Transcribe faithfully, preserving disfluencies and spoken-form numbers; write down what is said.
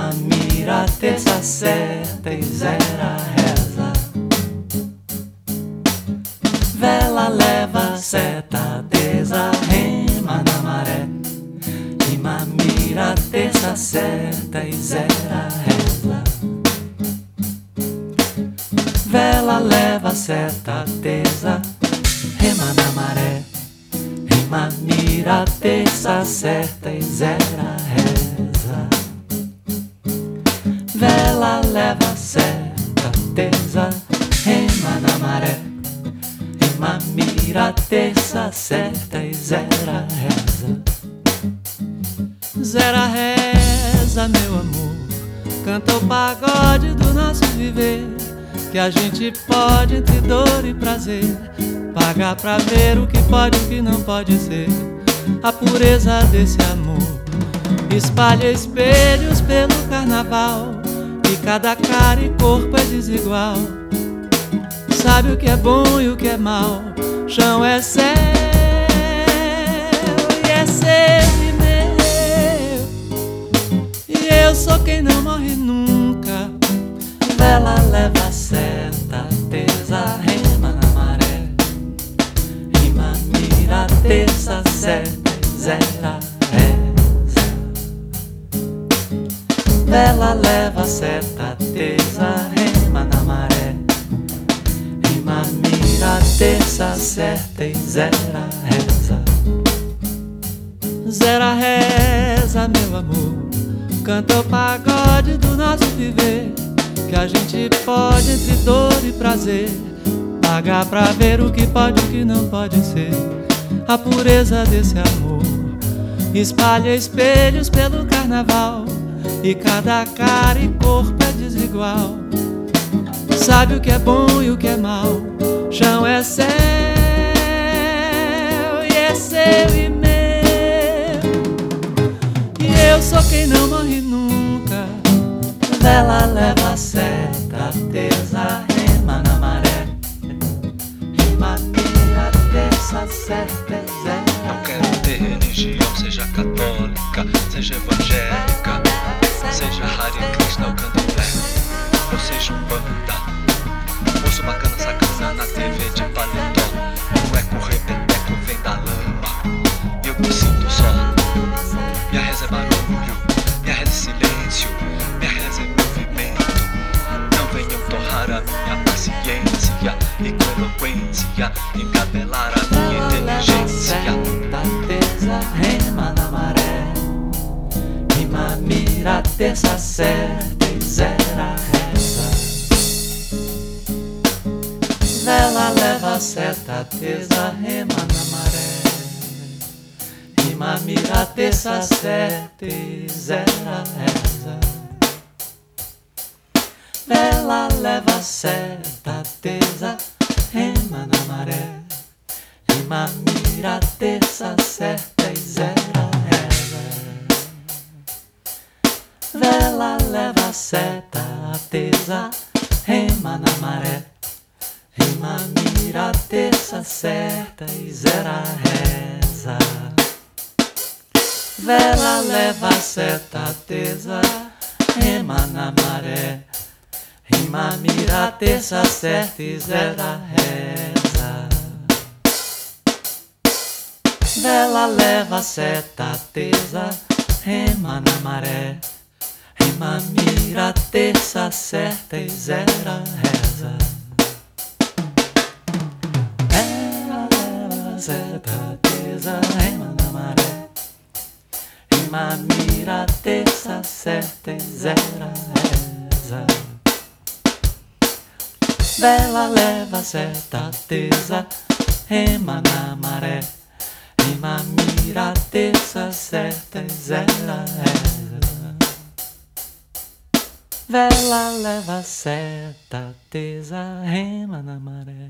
rima, mira, terça, certa e zera, reza. Vela, leva, seta, tesa, rema na maré. Rima, mira, terça, certa e zera, reza. Vela, leva, seta, tesa, rema na maré. Rima, mira, terça, certa e zera, reza. Vela, leva, seta, tesa, rema na maré. Rima, mira, terça, certa e zera, reza. Zera, reza, meu amor, canta o pagode do nosso viver, que a gente pode, entre dor e prazer, pagar pra ver o que pode e o que não pode ser. A pureza desse amor espalha espelhos pelo carnaval, e cada cara e corpo é desigual. Sabe o que é bom e o que é mal, chão é céu e é seu e meu, e eu sou quem não morre nunca. Vela, leva, seta, tesa, rema na maré. Rima, mira, terça, certa e zera, reza. Vela, leva, seta, tesa, rema na maré. Rima, mira, terça, certa e zera, reza. Zera, reza, meu amor, canta o pagode do nosso viver, que a gente pode, entre dor e prazer, pagar pra ver o que pode e o que não pode ser. A pureza desse amor espalha espelhos pelo carnaval, e cada cara e corpo é desigual. Sabe o que é bom e o que é mal, chão é céu e é seu e meu, e eu sou quem não morre nunca. Vela, leva, seta, tesa, rema na maré. Rima, mira, terça, certa e zera. Não quero ter religião, seja católica, seja evangélica, seja Hare Krishna ou candomblé, ou seja umbanda. Ouço bacana, sacana na T V de paletó, o eco repeteco vem da lama e eu me sinto só. Minha reza é barulho, minha reza é silêncio, minha reza é movimento. Não venham torrar a minha paciência e com eloquência encabelar a minha inteligência. Tesa, rema na maré. Rima, mira, terça, certa e zera, reza. Vela, leva, seta, tesa, rema na maré. Rima, mira, terça, certa e zera, reza. Vela, leva, seta, tesa, rema na maré. Rima, mira, terça, certa e zera, reza. Vela, leva, seta, tesa, rema na maré. Rima, mira, terça, certa e zera, reza. Vela, leva, seta, tesa, rema na maré. Rima, mira, terça, certa e zera, reza. Vela, leva, seta, tesa, rema na maré. Rima, mira, terça, certa e zera, reza. Vela, leva, seta, tesa, rema na maré. Rima, mira, terça, certa e zera, reza. Vela, leva, seta, tesa, rema na maré. Rima, mira, terça, certa e zera, reza. Vela, leva, seta, tesa, rema na maré.